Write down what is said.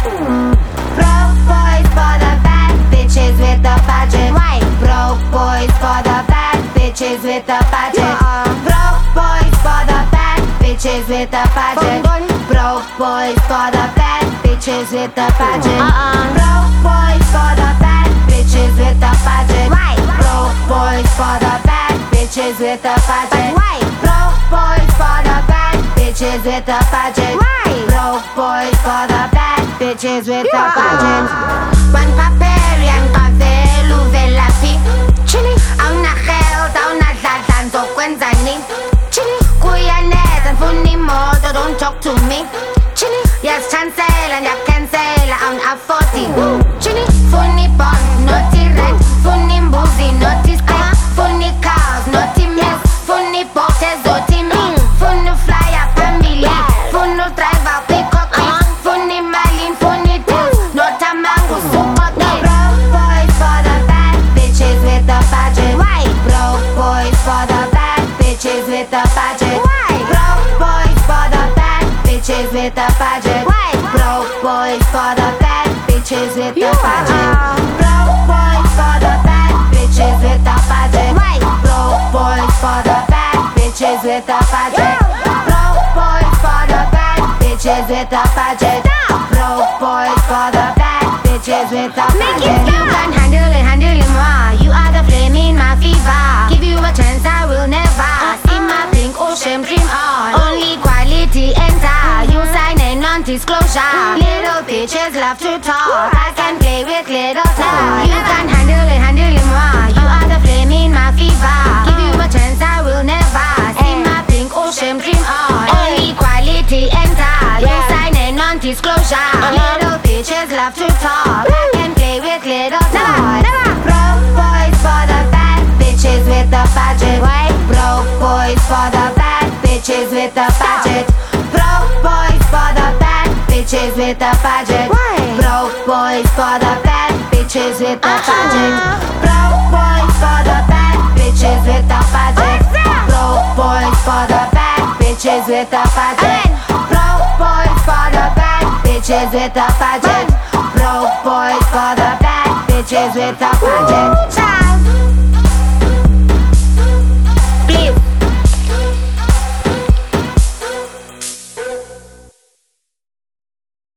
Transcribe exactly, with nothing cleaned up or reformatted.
Broke boys for the bad bitches with the budget. Right. Broke boys for the bad bitches with the budget. Broke boys for the bad bitches with the budget. Broke boys for the bad bitches with the budget. Broke boys for the bad bitches with the budget. Right. Broke boys for the bad bitches with the budget. Right. Broke boys for the bad bitches with the budget. Right. Broke boys for the bad bitches with the budget. One papel and café, luvela pi. Chili, awuna geld, awuna dladla, nzokwenzani. Chili, kuyanetha ngifuna imoto, don't talk to me. Chili, yasichancela, ngiyacancela, awuni-afford it. Chili, funa i-bond, not i-rent. Funa imbuzi, not i-steak. Funa i-cows, not i-milk. Funa i-boat, ezothi me. Funa u-flyer phambili. Funa u-driver kwi-cockpit. Funa imali, funa i-deals, not amangu sukote. Broke boys for the bad bitches with the budget. White. Broke boys for the bad bitches with the budget. White. Broke boys for the bad bitches with the budget. White. Broke boys for the bad bitches with the budget. Broke boys for the bad bitches with the budget. White. Broke boys for the bad bitches with the budget. Broke boys for the bad bitches with the budget. Broke boys for the bad bitches with the budget. You can handle it, handle it more. You are the flame in my fever. Give you a chance, I will never see my pink ocean dream on. Only quality enter. You sign a non-disclosure. Little bitches love to talk. I can play with little toys. You can handle it, handle it more. You are the flame in my fever. Give you a chance, I will never see my pink ocean dream on. Only quality enter. You sign a non-disclosure. Little bitches love to talk. I can play with little toys. Broke boys for the bad bitches with the budget. Broke boys for the bad bitches with the budget. Broke boys for the bad bitches with the budget. Broke boys for the bad bitches with the budget. Broke boys for the bad bitches with the budget. Broke boys for the bad bitches with the budget. Broke boys for the bad bitches with the budget. Broke boys for the bad bitches with the budget.